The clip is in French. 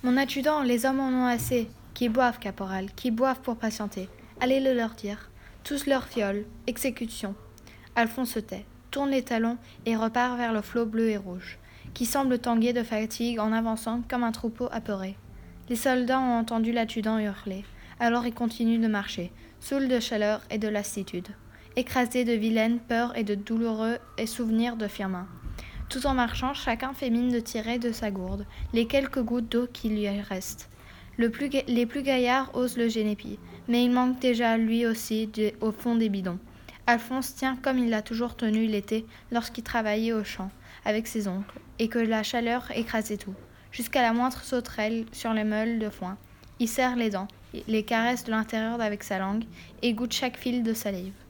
Mon adjudant, les hommes en ont assez. Qui boivent, caporal, qui boivent pour patienter. Allez le leur dire. Tous leur fiole. Exécution. Alphonse se tait, tourne les talons et repart vers le flot bleu et rouge, qui semble tanguer de fatigue en avançant comme un troupeau apeuré. Les soldats ont entendu l'adjudant hurler. Alors ils continuent de marcher, saouls de chaleur et de lassitude, écrasés de vilaines peurs et de douloureux et souvenirs de Firmin. Tout en marchant, chacun fait mine de tirer de sa gourde les quelques gouttes d'eau qui lui restent. Les plus gaillards osent le génépi, mais il manque déjà, lui aussi, au fond des bidons. Alphonse tient comme il l'a toujours tenu l'été lorsqu'il travaillait au champ avec ses oncles, et que la chaleur écrasait tout, jusqu'à la moindre sauterelle sur les meules de foin. Il serre les dents, les caresse de l'intérieur avec sa langue, et goûte chaque fil de salive.